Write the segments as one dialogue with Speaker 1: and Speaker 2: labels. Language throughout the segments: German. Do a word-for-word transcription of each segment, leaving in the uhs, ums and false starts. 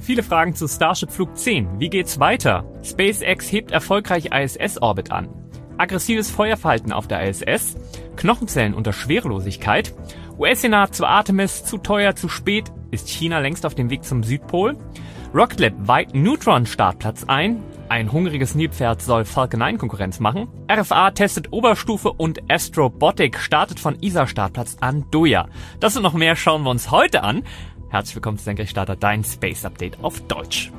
Speaker 1: Viele Fragen zu Starship Flug zehn. Wie geht's weiter? SpaceX hebt erfolgreich I S S-Orbit an. Aggressives Feuerverhalten auf der I S S. Knochenzellen unter Schwerelosigkeit. U S-Senat zu Artemis. Zu teuer, zu spät. Ist China längst auf dem Weg zum Südpol? Rocket Lab weiht Neutron-Startplatz ein. Ein hungriges Nilpferd soll Falcon neun Konkurrenz machen. R F A testet Oberstufe und Astrobotic startet von E S A-Startplatz Andoya. Das und noch mehr schauen wir uns heute an. Herzlich willkommen zu Senkrechtstarter, dein Space Update auf Deutsch.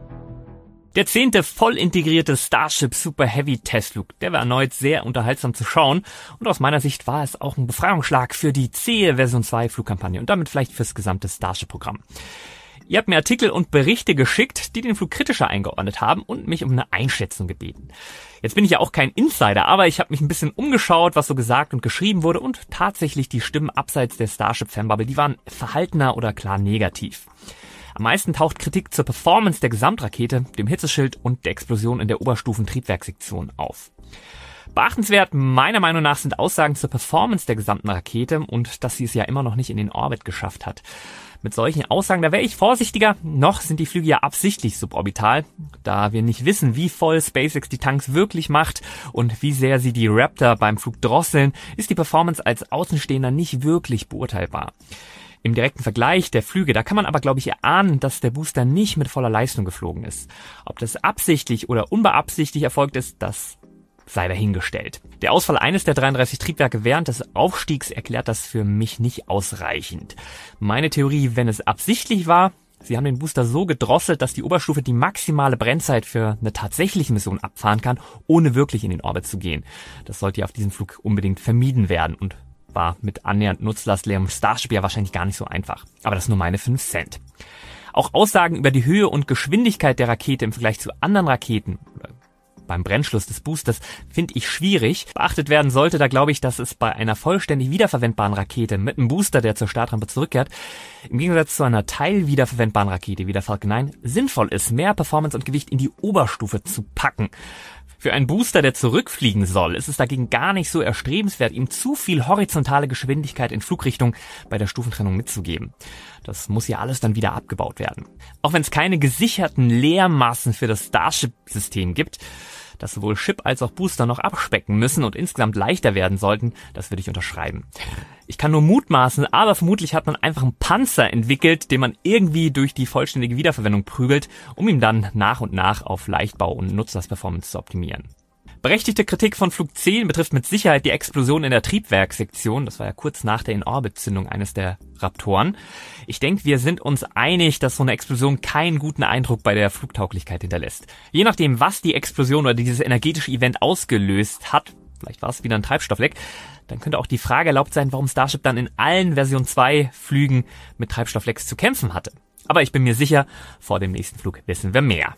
Speaker 1: Der zehnte voll integrierte Starship Super Heavy Testflug, der war erneut sehr unterhaltsam zu schauen und aus meiner Sicht war es auch ein Befreiungsschlag für die zähe Version zwei Flugkampagne und damit vielleicht fürs gesamte Starship-Programm. Ihr habt mir Artikel und Berichte geschickt, die den Flug kritischer eingeordnet haben und mich um eine Einschätzung gebeten. Jetzt bin ich ja auch kein Insider, aber ich habe mich ein bisschen umgeschaut, was so gesagt und geschrieben wurde und tatsächlich die Stimmen abseits der Starship-Fanbubble, die waren verhaltener oder klar negativ. Am meisten taucht Kritik zur Performance der Gesamtrakete, dem Hitzeschild und der Explosion in der Oberstufen-Triebwerkssektion auf. Beachtenswert meiner Meinung nach sind Aussagen zur Performance der gesamten Rakete und dass sie es ja immer noch nicht in den Orbit geschafft hat. Mit solchen Aussagen, da wäre ich vorsichtiger. Noch sind die Flüge ja absichtlich suborbital, da wir nicht wissen, wie voll SpaceX die Tanks wirklich macht und wie sehr sie die Raptor beim Flug drosseln, ist die Performance als Außenstehender nicht wirklich beurteilbar. Im direkten Vergleich der Flüge, da kann man aber, glaube ich, erahnen, dass der Booster nicht mit voller Leistung geflogen ist. Ob das absichtlich oder unbeabsichtigt erfolgt ist, das sei dahingestellt. Der Ausfall eines der dreiunddreißig Triebwerke während des Aufstiegs erklärt das für mich nicht ausreichend. Meine Theorie, wenn es absichtlich war, sie haben den Booster so gedrosselt, dass die Oberstufe die maximale Brennzeit für eine tatsächliche Mission abfahren kann, ohne wirklich in den Orbit zu gehen. Das sollte ja auf diesem Flug unbedingt vermieden werden und war mit annähernd nutzlastleerem Starship ja wahrscheinlich gar nicht so einfach. Aber das nur meine fünf Cent. Auch Aussagen über die Höhe und Geschwindigkeit der Rakete im Vergleich zu anderen Raketen beim Brennschluss des Boosters finde ich schwierig. Beachtet werden sollte da, glaube ich, dass es bei einer vollständig wiederverwendbaren Rakete mit einem Booster, der zur Startrampe zurückkehrt, im Gegensatz zu einer teilwiederverwendbaren Rakete wie der Falcon neun sinnvoll ist, mehr Performance und Gewicht in die Oberstufe zu packen. Für einen Booster, der zurückfliegen soll, ist es dagegen gar nicht so erstrebenswert, ihm zu viel horizontale Geschwindigkeit in Flugrichtung bei der Stufentrennung mitzugeben. Das muss ja alles dann wieder abgebaut werden. Auch wenn es keine gesicherten Leermassen für das Starship-System gibt, das sowohl Ship als auch Booster noch abspecken müssen und insgesamt leichter werden sollten, das würde ich unterschreiben. Ich kann nur mutmaßen, aber vermutlich hat man einfach einen Panzer entwickelt, den man irgendwie durch die vollständige Wiederverwendung prügelt, um ihn dann nach und nach auf Leichtbau und Nutzlastperformance zu optimieren. Berechtigte Kritik von Flug zehn betrifft mit Sicherheit die Explosion in der Triebwerkssektion. Das war ja kurz nach der In-Orbit-Zündung eines der Raptoren. Ich denke, wir sind uns einig, dass so eine Explosion keinen guten Eindruck bei der Flugtauglichkeit hinterlässt. Je nachdem, was die Explosion oder dieses energetische Event ausgelöst hat, vielleicht war es wieder ein Treibstoffleck, dann könnte auch die Frage erlaubt sein, warum Starship dann in allen Version zwei Flügen mit Treibstofflecks zu kämpfen hatte. Aber ich bin mir sicher, vor dem nächsten Flug wissen wir mehr.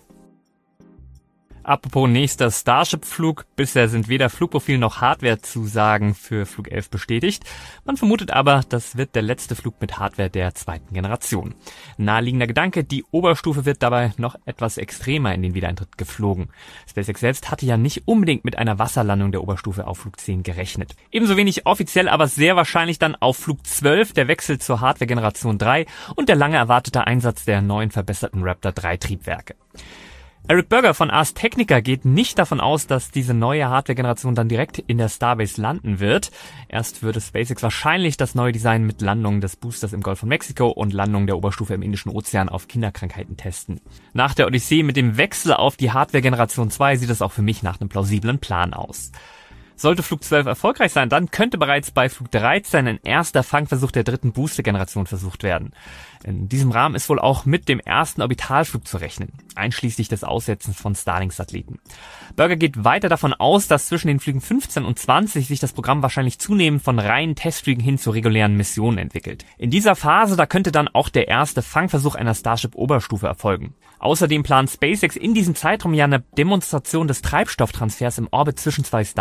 Speaker 1: Apropos nächster Starship-Flug, bisher sind weder Flugprofil noch Hardware-Zusagen für Flug elf bestätigt. Man vermutet aber, das wird der letzte Flug mit Hardware der zweiten Generation. Naheliegender Gedanke, die Oberstufe wird dabei noch etwas extremer in den Wiedereintritt geflogen. SpaceX selbst hatte ja nicht unbedingt mit einer Wasserlandung der Oberstufe auf Flug zehn gerechnet. Ebenso wenig offiziell, aber sehr wahrscheinlich dann auf Flug zwölf der Wechsel zur Hardware-Generation drei und der lange erwartete Einsatz der neuen verbesserten Raptor drei Triebwerke. Eric Berger von Ars Technica geht nicht davon aus, dass diese neue Hardware-Generation dann direkt in der Starbase landen wird. Erst würde SpaceX wahrscheinlich das neue Design mit Landung des Boosters im Golf von Mexiko und Landung der Oberstufe im Indischen Ozean auf Kinderkrankheiten testen. Nach der Odyssee mit dem Wechsel auf die Hardware-Generation zwei sieht es auch für mich nach einem plausiblen Plan aus. Sollte Flug zwölf erfolgreich sein, dann könnte bereits bei Flug dreizehn ein erster Fangversuch der dritten Booster-Generation versucht werden. In diesem Rahmen ist wohl auch mit dem ersten Orbitalflug zu rechnen, einschließlich des Aussetzens von Starlink-Satelliten. Berger geht weiter davon aus, dass zwischen den Flügen fünfzehn und zwanzig sich das Programm wahrscheinlich zunehmend von reinen Testflügen hin zu regulären Missionen entwickelt. In dieser Phase, da könnte dann auch der erste Fangversuch einer Starship-Oberstufe erfolgen. Außerdem plant SpaceX in diesem Zeitraum ja eine Demonstration des Treibstofftransfers im Orbit zwischen zwei Starships.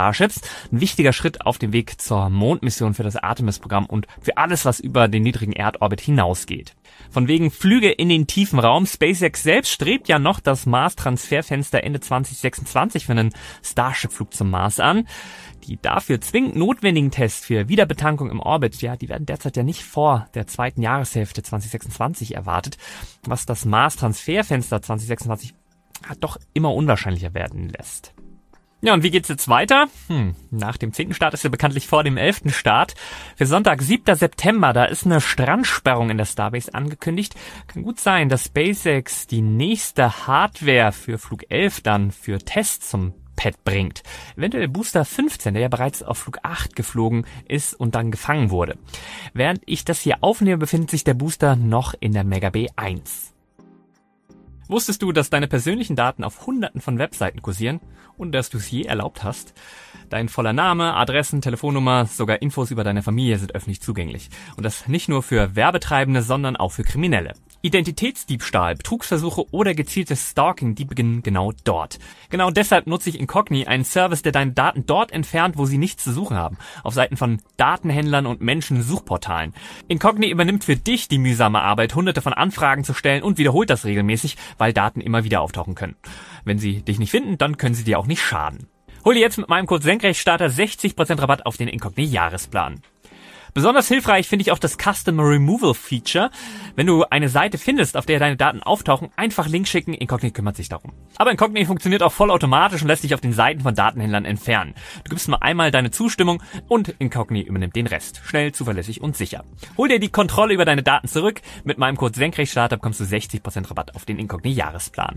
Speaker 1: Mars. Ein wichtiger Schritt auf dem Weg zur Mondmission für das Artemis-Programm und für alles, was über den niedrigen Erdorbit hinausgeht. Von wegen Flüge in den tiefen Raum. SpaceX selbst strebt ja noch das Mars-Transferfenster Ende zwanzig sechsundzwanzig für einen Starship-Flug zum Mars an. Die dafür zwingend notwendigen Tests für Wiederbetankung im Orbit, ja, die werden derzeit ja nicht vor der zweiten Jahreshälfte zwanzig sechsundzwanzig erwartet, was das Mars-Transferfenster zwanzig sechsundzwanzig doch immer unwahrscheinlicher werden lässt. Ja, und wie geht's jetzt weiter? Hm, nach dem zehnten Start ist ja bekanntlich vor dem elften Start. Für Sonntag, siebter September, da ist eine Strandsperrung in der Starbase angekündigt. Kann gut sein, dass SpaceX die nächste Hardware für Flug elf dann für Tests zum Pad bringt. Eventuell Booster fünfzehn, der ja bereits auf Flug acht geflogen ist und dann gefangen wurde. Während ich das hier aufnehme, befindet sich der Booster noch in der Mega B eins. Wusstest du, dass deine persönlichen Daten auf hunderten von Webseiten kursieren und dass du es je erlaubt hast? Dein voller Name, Adressen, Telefonnummer, sogar Infos über deine Familie sind öffentlich zugänglich. Und das nicht nur für Werbetreibende, sondern auch für Kriminelle. Identitätsdiebstahl, Betrugsversuche oder gezieltes Stalking, die beginnen genau dort. Genau deshalb nutze ich Incogni, einen Service, der deine Daten dort entfernt, wo sie nichts zu suchen haben. Auf Seiten von Datenhändlern und Menschen-Suchportalen. Incogni übernimmt für dich die mühsame Arbeit, hunderte von Anfragen zu stellen und wiederholt das regelmäßig, weil Daten immer wieder auftauchen können. Wenn sie dich nicht finden, dann können sie dir auch nicht schaden. Hol dir jetzt mit meinem Code Senkrechtstarter sechzig Prozent Rabatt auf den Incogni-Jahresplan. Besonders hilfreich finde ich auch das Custom Removal Feature. Wenn du eine Seite findest, auf der deine Daten auftauchen, einfach Link schicken, Incogni kümmert sich darum. Aber Incogni funktioniert auch vollautomatisch und lässt sich auf den Seiten von Datenhändlern entfernen. Du gibst nur einmal deine Zustimmung und Incogni übernimmt den Rest. Schnell, zuverlässig und sicher. Hol dir die Kontrolle über deine Daten zurück. Mit meinem Code Senkrechtstarter bekommst du sechzig Prozent Rabatt auf den Incogni-Jahresplan.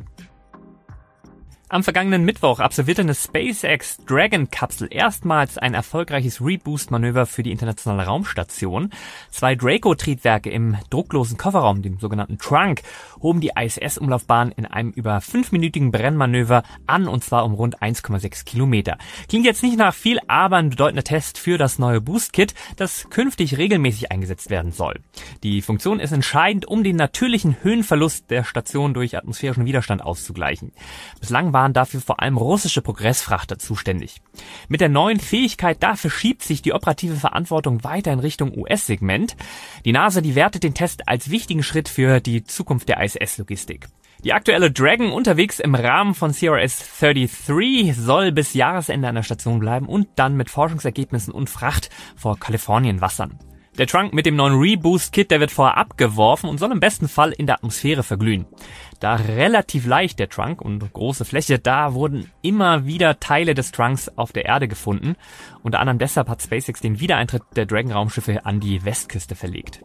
Speaker 1: Am vergangenen Mittwoch absolvierte eine SpaceX Dragon-Kapsel erstmals ein erfolgreiches Reboost-Manöver für die internationale Raumstation. Zwei Draco-Triebwerke im drucklosen Kofferraum, dem sogenannten Trunk, hoben die I S S-Umlaufbahn in einem über fünfminütigen Brennmanöver an, und zwar um rund eins Komma sechs Kilometer. Klingt jetzt nicht nach viel, aber ein bedeutender Test für das neue Boost-Kit, das künftig regelmäßig eingesetzt werden soll. Die Funktion ist entscheidend, um den natürlichen Höhenverlust der Station durch atmosphärischen Widerstand auszugleichen. Bislang waren dafür vor allem russische Progressfrachter zuständig. Mit der neuen Fähigkeit, da verschiebt sich die operative Verantwortung weiter in Richtung U S-Segment. Die NASA, die wertet den Test als wichtigen Schritt für die Zukunft der I S S-Logistik. Die aktuelle Dragon unterwegs im Rahmen von C R S dreiunddreißig soll bis Jahresende an der Station bleiben und dann mit Forschungsergebnissen und Fracht vor Kalifornien wassern. Der Trunk mit dem neuen Reboost-Kit, der wird vorher abgeworfen und soll im besten Fall in der Atmosphäre verglühen. Da relativ leicht der Trunk und große Fläche, da wurden immer wieder Teile des Trunks auf der Erde gefunden. Unter anderem deshalb hat SpaceX den Wiedereintritt der Dragon-Raumschiffe an die Westküste verlegt.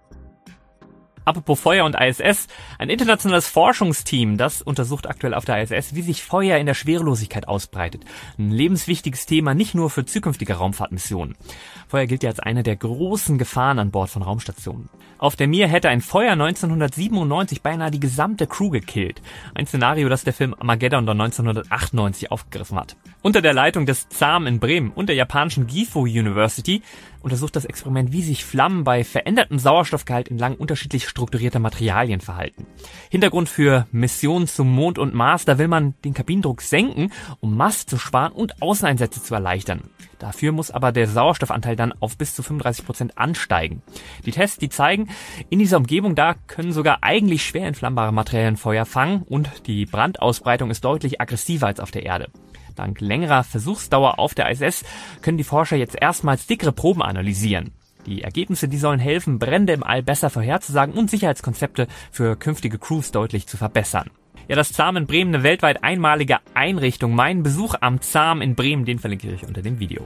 Speaker 1: Apropos Feuer und I S S, ein internationales Forschungsteam, das untersucht aktuell auf der I S S, wie sich Feuer in der Schwerelosigkeit ausbreitet. Ein lebenswichtiges Thema, nicht nur für zukünftige Raumfahrtmissionen. Feuer gilt ja als eine der großen Gefahren an Bord von Raumstationen. Auf der Mir hätte ein Feuer neunzehnhundertsiebenundneunzig beinahe die gesamte Crew gekillt. Ein Szenario, das der Film Armageddon dann neunzehnhundertachtundneunzig aufgegriffen hat. Unter der Leitung des Z A M in Bremen und der japanischen Gifu University untersucht das Experiment, wie sich Flammen bei verändertem Sauerstoffgehalt entlang unterschiedlich strukturierter Materialien verhalten. Hintergrund für Missionen zum Mond und Mars, da will man den Kabinendruck senken, um Mast zu sparen und Außeneinsätze zu erleichtern. Dafür muss aber der Sauerstoffanteil dann auf bis zu fünfunddreißig Prozent ansteigen. Die Tests, die zeigen, in dieser Umgebung da können sogar eigentlich schwer entflammbare Materialien Feuer fangen und die Brandausbreitung ist deutlich aggressiver als auf der Erde. Dank längerer Versuchsdauer auf der I S S können die Forscher jetzt erstmals dickere Proben analysieren. Die Ergebnisse, die sollen helfen, Brände im All besser vorherzusagen und Sicherheitskonzepte für künftige Crews deutlich zu verbessern. Ja, das Z A M in Bremen, eine weltweit einmalige Einrichtung. Mein Besuch am Z A M in Bremen, den verlinke ich euch unter dem Video.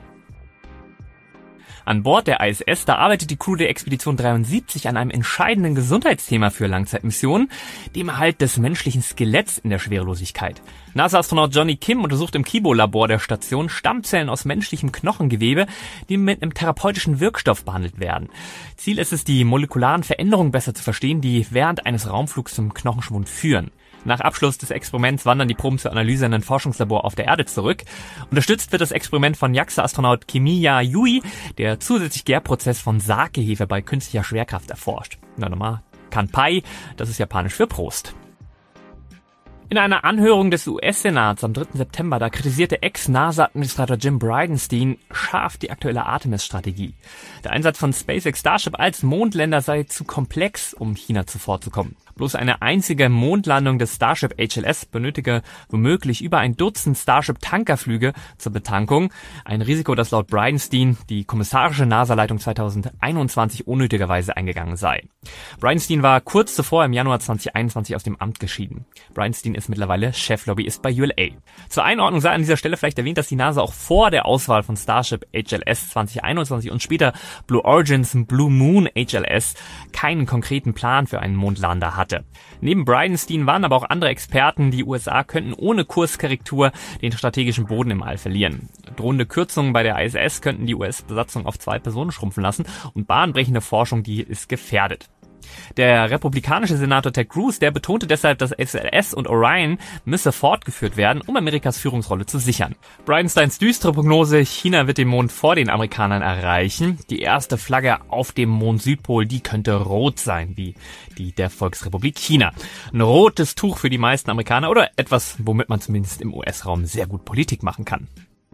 Speaker 1: An Bord der I S S, da arbeitet die Crew der Expedition dreiundsiebzig an einem entscheidenden Gesundheitsthema für Langzeitmissionen, dem Erhalt des menschlichen Skeletts in der Schwerelosigkeit. NASA-Astronaut Johnny Kim untersucht im Kibo-Labor der Station Stammzellen aus menschlichem Knochengewebe, die mit einem therapeutischen Wirkstoff behandelt werden. Ziel ist es, die molekularen Veränderungen besser zu verstehen, die während eines Raumflugs zum Knochenschwund führen. Nach Abschluss des Experiments wandern die Proben zur Analyse in ein Forschungslabor auf der Erde zurück. Unterstützt wird das Experiment von JAXA-Astronaut Kimiya Yui, der zusätzlich Gärprozess von Sakehefe bei künstlicher Schwerkraft erforscht. Na nochmal, Kanpai, das ist japanisch für Prost. In einer Anhörung des U S-Senats am dritten September, da kritisierte Ex-NASA-Administrator Jim Bridenstine scharf die aktuelle Artemis-Strategie. Der Einsatz von SpaceX Starship als Mondländer sei zu komplex, um China zuvorzukommen. Bloß eine einzige Mondlandung des Starship H L S benötige womöglich über ein Dutzend Starship-Tankerflüge zur Betankung. Ein Risiko, das laut Bridenstine die kommissarische NASA-Leitung zweitausendeinundzwanzig unnötigerweise eingegangen sei. Bridenstine war kurz zuvor im Januar zweitausendeinundzwanzig aus dem Amt geschieden. Bridenstine ist mittlerweile Cheflobbyist bei U L A. Zur Einordnung sei an dieser Stelle vielleicht erwähnt, dass die NASA auch vor der Auswahl von Starship H L S zweitausendeinundzwanzig und später Blue Origins Blue Moon H L S keinen konkreten Plan für einen Mondlander hatte. Neben Bridenstine waren aber auch andere Experten, die U S A könnten ohne Kurskorrektur den strategischen Boden im All verlieren. Drohende Kürzungen bei der I S S könnten die U S-Besatzung auf zwei Personen schrumpfen lassen und bahnbrechende Forschung, die ist gefährdet. Der republikanische Senator Ted Cruz, der betonte deshalb, dass S L S und Orion müsse fortgeführt werden, um Amerikas Führungsrolle zu sichern. Bridenstines düstere Prognose, China wird den Mond vor den Amerikanern erreichen. Die erste Flagge auf dem Mond-Südpol, die könnte rot sein, wie die der Volksrepublik China. Ein rotes Tuch für die meisten Amerikaner oder etwas, womit man zumindest im U S-Raum sehr gut Politik machen kann.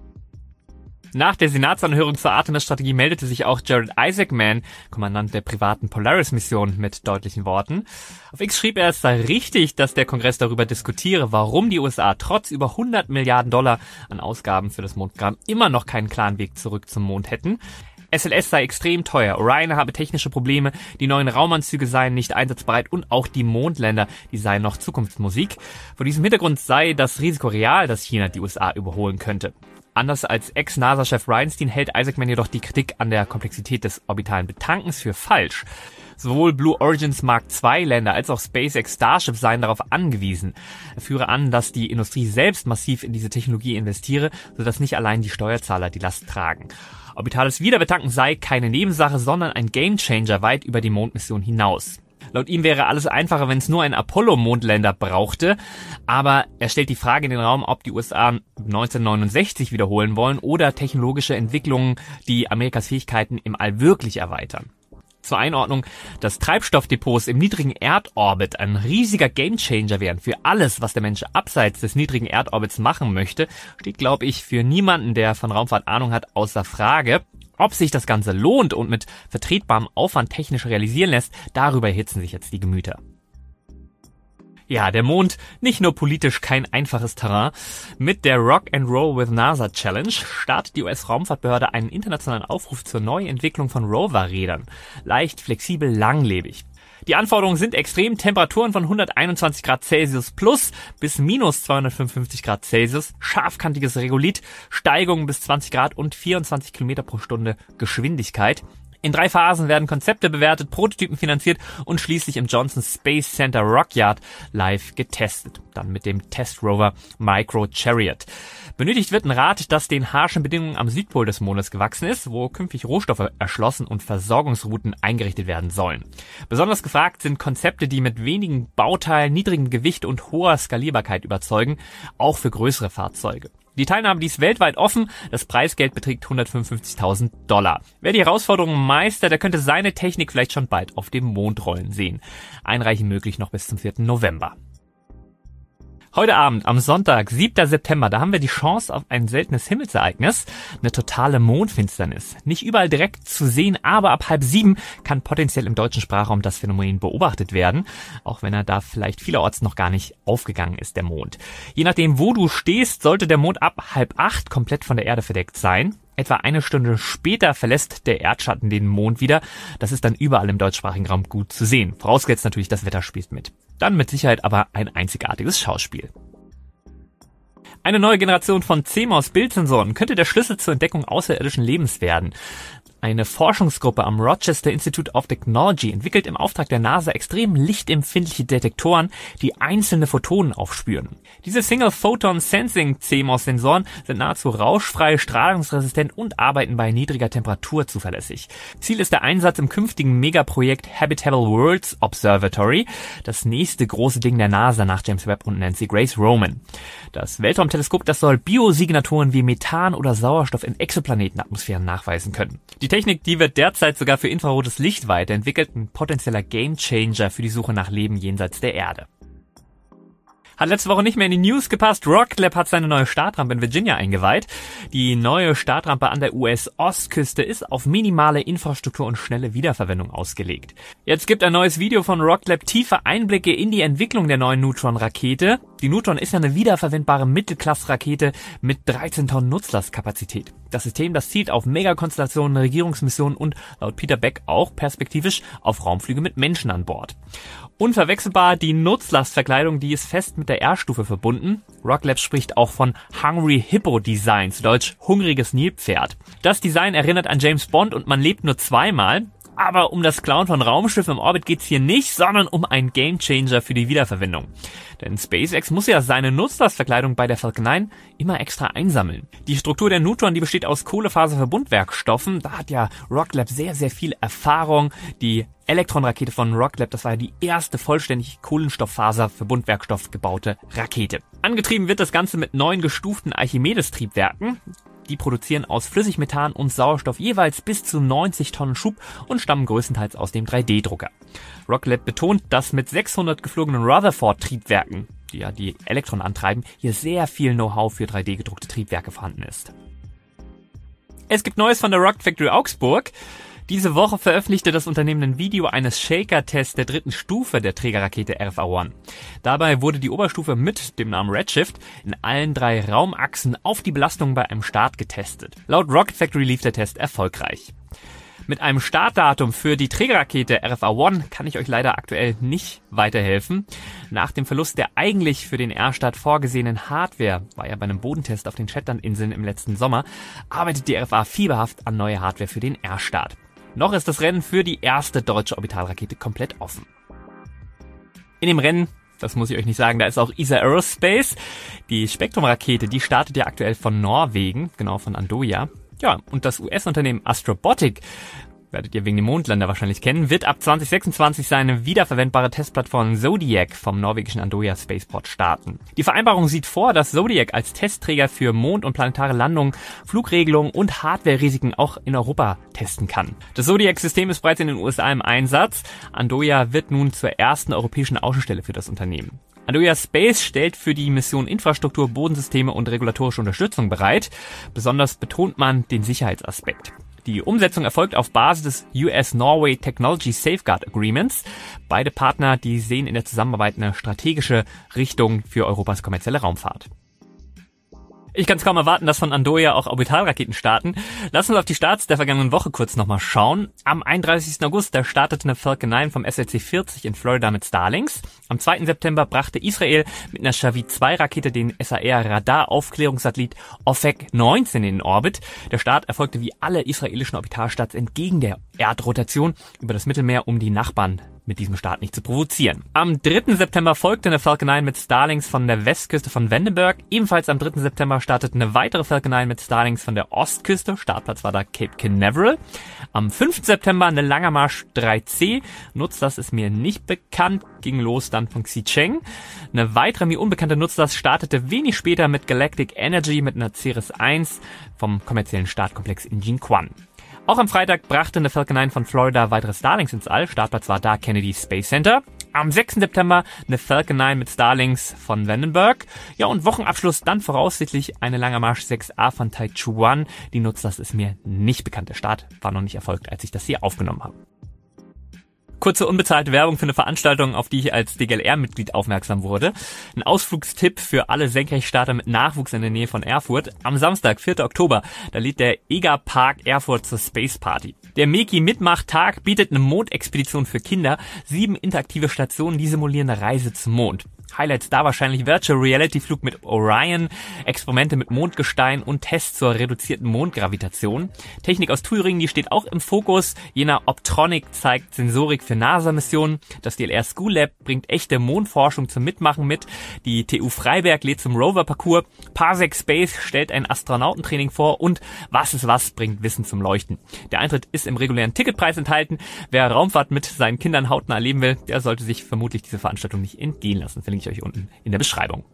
Speaker 1: Nach der Senatsanhörung zur Artemis-Strategie meldete sich auch Jared Isaacman, Kommandant der privaten Polaris-Mission, mit deutlichen Worten. Auf X schrieb er, es sei richtig, dass der Kongress darüber diskutiere, warum die U S A trotz über hundert Milliarden Dollar an Ausgaben für das Mondprogramm immer noch keinen klaren Weg zurück zum Mond hätten. S L S sei extrem teuer, Orion habe technische Probleme, die neuen Raumanzüge seien nicht einsatzbereit und auch die Mondländer, die seien noch Zukunftsmusik. Vor diesem Hintergrund sei das Risiko real, dass China die U S A überholen könnte. Anders als Ex-NASA-Chef Bridenstine hält Isaacman jedoch die Kritik an der Komplexität des orbitalen Betankens für falsch. Sowohl Blue Origins Mark zwei Länder als auch SpaceX Starship seien darauf angewiesen. Er führe an, dass die Industrie selbst massiv in diese Technologie investiere, sodass nicht allein die Steuerzahler die Last tragen. Orbitales Wiederbetanken sei keine Nebensache, sondern ein Gamechanger weit über die Mondmission hinaus. Laut ihm wäre alles einfacher, wenn es nur einen Apollo-Mondländer brauchte. Aber er stellt die Frage in den Raum, ob die U S A neunzehnhundertneunundsechzig wiederholen wollen oder technologische Entwicklungen, die Amerikas Fähigkeiten im All wirklich erweitern. Zur Einordnung, dass Treibstoffdepots im niedrigen Erdorbit ein riesiger Gamechanger wären für alles, was der Mensch abseits des niedrigen Erdorbits machen möchte, steht, glaube ich, für niemanden, der von Raumfahrt Ahnung hat, außer Frage. Ob sich das Ganze lohnt und mit vertretbarem Aufwand technisch realisieren lässt, darüber erhitzen sich jetzt die Gemüter. Ja, der Mond, nicht nur politisch kein einfaches Terrain. Mit der Rock and Roll with NASA Challenge startet die U S-Raumfahrtbehörde einen internationalen Aufruf zur Neuentwicklung von Rover-Rädern. Leicht, flexibel, langlebig. Die Anforderungen sind extrem: Temperaturen von hunderteinundzwanzig Grad Celsius plus bis minus zweihundertfünfundfünfzig Grad Celsius, scharfkantiges Regolith, Steigungen bis zwanzig Grad und vierundzwanzig Kilometer pro Stunde Geschwindigkeit. In drei Phasen werden Konzepte bewertet, Prototypen finanziert und schließlich im Johnson Space Center Rockyard live getestet. Dann mit dem Testrover Micro Chariot. Benötigt wird ein Rad, das den harschen Bedingungen am Südpol des Mondes gewachsen ist, wo künftig Rohstoffe erschlossen und Versorgungsrouten eingerichtet werden sollen. Besonders gefragt sind Konzepte, die mit wenigen Bauteilen, niedrigem Gewicht und hoher Skalierbarkeit überzeugen, auch für größere Fahrzeuge. Die Teilnahme, die ist weltweit offen. Das Preisgeld beträgt hundertfünfundfünfzigtausend Dollar. Wer die Herausforderungen meistert, der könnte seine Technik vielleicht schon bald auf dem Mond rollen sehen. Einreichen möglich noch bis zum vierten November. Heute Abend, am Sonntag, siebter September, da haben wir die Chance auf ein seltenes Himmelsereignis, eine totale Mondfinsternis. Nicht überall direkt zu sehen, aber ab halb sieben kann potenziell im deutschen Sprachraum das Phänomen beobachtet werden, auch wenn er da vielleicht vielerorts noch gar nicht aufgegangen ist, der Mond. Je nachdem, wo du stehst, sollte der Mond ab halb acht komplett von der Erde verdeckt sein. Etwa eine Stunde später verlässt der Erdschatten den Mond wieder. Das ist dann überall im deutschsprachigen Raum gut zu sehen. Vorausgesetzt natürlich, das Wetter spielt mit. Dann mit Sicherheit aber ein einzigartiges Schauspiel. Eine neue Generation von C M O S-Bildsensoren könnte der Schlüssel zur Entdeckung außerirdischen Lebens werden. Eine Forschungsgruppe am Rochester Institute of Technology entwickelt im Auftrag der NASA extrem lichtempfindliche Detektoren, die einzelne Photonen aufspüren. Diese Single-Photon-Sensing-C M O S-Sensoren sind nahezu rauschfrei, strahlungsresistent und arbeiten bei niedriger Temperatur zuverlässig. Ziel ist der Einsatz im künftigen Megaprojekt Habitable Worlds Observatory, das nächste große Ding der NASA nach James Webb und Nancy Grace Roman. Das Weltraumteleskop, das soll Biosignaturen wie Methan oder Sauerstoff in Exoplanetenatmosphären nachweisen können. Die Technik, die wird derzeit sogar für infrarotes Licht weiterentwickelt, ein potenzieller Gamechanger für die Suche nach Leben jenseits der Erde. Hat letzte Woche nicht mehr in die News gepasst. Rocket Lab hat seine neue Startrampe in Virginia eingeweiht. Die neue Startrampe an der U S-Ostküste ist auf minimale Infrastruktur und schnelle Wiederverwendung ausgelegt. Jetzt gibt ein neues Video von Rocket Lab tiefe Einblicke in die Entwicklung der neuen Neutron-Rakete. Die Neutron ist ja eine wiederverwendbare Mittelklasse-Rakete mit dreizehn Tonnen Nutzlastkapazität. Das System, das zielt auf Megakonstellationen, Regierungsmissionen und laut Peter Beck auch perspektivisch auf Raumflüge mit Menschen an Bord. Unverwechselbar die Nutzlastverkleidung, die ist fest mit der R-Stufe verbunden. Rocket Lab spricht auch von Hungry Hippo Design, zu Deutsch hungriges Nilpferd. Das Design erinnert an James Bond und man lebt nur zweimal. Aber um das Klauen von Raumschiffen im Orbit geht's hier nicht, sondern um einen Gamechanger für die Wiederverwendung. Denn SpaceX muss ja seine Nutzlastverkleidung bei der Falcon neun immer extra einsammeln. Die Struktur der Neutron, die besteht aus Kohlefaserverbundwerkstoffen. Da hat ja Rocket Lab sehr, sehr viel Erfahrung. Die Elektron-Rakete von Rocket Lab, das war ja die erste vollständig Kohlenstofffaser-Verbundwerkstoff gebaute Rakete. Angetrieben wird das Ganze mit neun gestuften Archimedes-Triebwerken. Die produzieren aus Flüssigmethan und Sauerstoff jeweils bis zu neunzig Tonnen Schub und stammen größtenteils aus dem drei D Drucker. Rocket Lab betont, dass mit sechshundert geflogenen Rutherford-Triebwerken, die ja die Elektron antreiben, hier sehr viel Know-how für drei D gedruckte Triebwerke vorhanden ist. Es gibt Neues von der Rocket Factory Augsburg. Diese Woche veröffentlichte das Unternehmen ein Video eines Shaker-Tests der dritten Stufe der Trägerrakete R F A eins. Dabei wurde die Oberstufe mit dem Namen Redshift in allen drei Raumachsen auf die Belastung bei einem Start getestet. Laut Rocket Factory lief der Test erfolgreich. Mit einem Startdatum für die Trägerrakete R F A eins kann ich euch leider aktuell nicht weiterhelfen. Nach dem Verlust der eigentlich für den R-Start vorgesehenen Hardware, war ja bei einem Bodentest auf den Shetlandinseln im letzten Sommer, arbeitet die R F A fieberhaft an neue Hardware für den R-Start. Noch ist das Rennen für die erste deutsche Orbitalrakete komplett offen. In dem Rennen, das muss ich euch nicht sagen, da ist auch E S A Aerospace. Die Spektrum-Rakete, die startet ja aktuell von Norwegen, genau von Andoya. Ja, und das U S-Unternehmen Astrobotic, werdet ihr wegen dem Mondlander wahrscheinlich kennen, wird ab zwanzig sechsundzwanzig seine wiederverwendbare Testplattform Zodiac vom norwegischen Andoya Spaceport starten. Die Vereinbarung sieht vor, dass Zodiac als Testträger für Mond- und planetare Landungen, Flugregelungen und Hardware-Risiken auch in Europa testen kann. Das Zodiac-System ist bereits in den U S A im Einsatz. Andoya wird nun zur ersten europäischen Außenstelle für das Unternehmen. Andoya Space stellt für die Mission Infrastruktur, Bodensysteme und regulatorische Unterstützung bereit. Besonders betont man den Sicherheitsaspekt. Die Umsetzung erfolgt auf Basis des U S-Norway Technology Safeguard Agreements. Beide Partner, die sehen in der Zusammenarbeit eine strategische Richtung für Europas kommerzielle Raumfahrt. Ich kann es kaum erwarten, dass von Andoya auch Orbitalraketen starten. Lass uns auf die Starts der vergangenen Woche kurz nochmal schauen. Am einunddreißigsten August, da startete eine Falcon neun vom S L C vierzig in Florida mit Starlings. Am zweiten September brachte Israel mit einer Shahid zwei Rakete den S A R-Radar-Aufklärungssatellit Ofek neunzehn in den Orbit. Der Start erfolgte wie alle israelischen Orbitalstarts entgegen der Erdrotation über das Mittelmeer, um die Nachbarn mit diesem Start nicht zu provozieren. Am dritten September folgte eine Falcon neun mit Starlings von der Westküste von Vandenberg. Ebenfalls am dritten September startete eine weitere Falcon neun mit Starlings von der Ostküste. Startplatz war da Cape Canaveral. Am fünften September eine Langermarsch drei C. Nutzlast ist mir nicht bekannt. Ging los dann von Xicheng. Eine weitere mir unbekannte Nutzlast startete wenig später mit Galactic Energy mit einer Ceres eins vom kommerziellen Startkomplex in Jinquan. Auch am Freitag brachte eine Falcon neun von Florida weitere Starlings ins All. Startplatz war da Kennedy Space Center. Am sechsten September eine Falcon neun mit Starlings von Vandenberg. Ja, und Wochenabschluss dann voraussichtlich eine Langermarsch sechs A von Taichuan. Die Nutzlast ist mir nicht bekannt. Der Start war noch nicht erfolgt, als ich das hier aufgenommen habe. Kurze unbezahlte Werbung für eine Veranstaltung, auf die ich als D G L R-Mitglied aufmerksam wurde. Ein Ausflugstipp für alle Senkrechtstarter mit Nachwuchs in der Nähe von Erfurt. Am Samstag, vierten Oktober, da lädt der E G A Park Erfurt zur Space Party. Der Meki-Mitmach-Tag bietet eine Mondexpedition für Kinder, sieben interaktive Stationen, die simulieren eine Reise zum Mond. Highlights da wahrscheinlich Virtual Reality Flug mit Orion, Experimente mit Mondgestein und Tests zur reduzierten Mondgravitation. Technik aus Thüringen, die steht auch im Fokus. Jener Optronic zeigt Sensorik für NASA-Missionen. Das D L R School Lab bringt echte Mondforschung zum Mitmachen mit. Die T U Freiberg lädt zum Rover-Parcours. Parsec Space stellt ein Astronautentraining vor und Was ist was bringt Wissen zum Leuchten. Der Eintritt ist im regulären Ticketpreis enthalten. Wer Raumfahrt mit seinen Kindern hautnah erleben will, der sollte sich vermutlich diese Veranstaltung nicht entgehen lassen. Verlinke ich euch unten in der Beschreibung.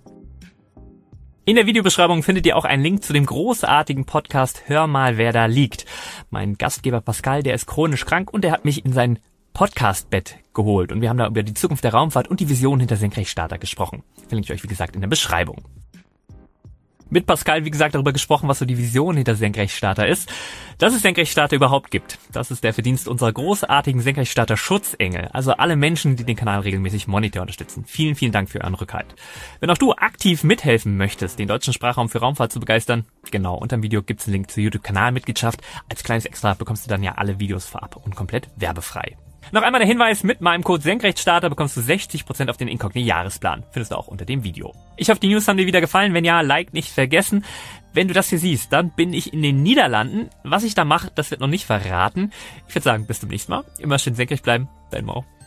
Speaker 1: In der Videobeschreibung findet ihr auch einen Link zu dem großartigen Podcast Hör mal, wer da liegt. Mein Gastgeber Pascal, der ist chronisch krank und der hat mich in sein Podcast-Bett geholt und wir haben da über die Zukunft der Raumfahrt und die Vision hinter Senkrechtstarter gesprochen. Verlinke ich euch, wie gesagt, in der Beschreibung. Mit Pascal, wie gesagt, darüber gesprochen, was so die Vision hinter Senkrechtstarter ist. Dass es Senkrechtstarter überhaupt gibt, das ist der Verdienst unserer großartigen Senkrechtstarter-Schutzengel. Also alle Menschen, die den Kanal regelmäßig Monitor unterstützen. Vielen, vielen Dank für euren Rückhalt. Wenn auch du aktiv mithelfen möchtest, den deutschen Sprachraum für Raumfahrt zu begeistern, genau, unter dem Video gibt's einen Link zur YouTube-Kanalmitgliedschaft. Als kleines Extra bekommst du dann ja alle Videos vorab und komplett werbefrei. Noch einmal der Hinweis, mit meinem Code Senkrechtstarter bekommst du sechzig Prozent auf den Incogni-Jahresplan. Findest du auch unter dem Video. Ich hoffe, die News haben dir wieder gefallen. Wenn ja, Like nicht vergessen. Wenn du das hier siehst, dann bin ich in den Niederlanden. Was ich da mache, das wird noch nicht verraten. Ich würde sagen, bis zum nächsten Mal. Immer schön senkrecht bleiben. Dein Mo.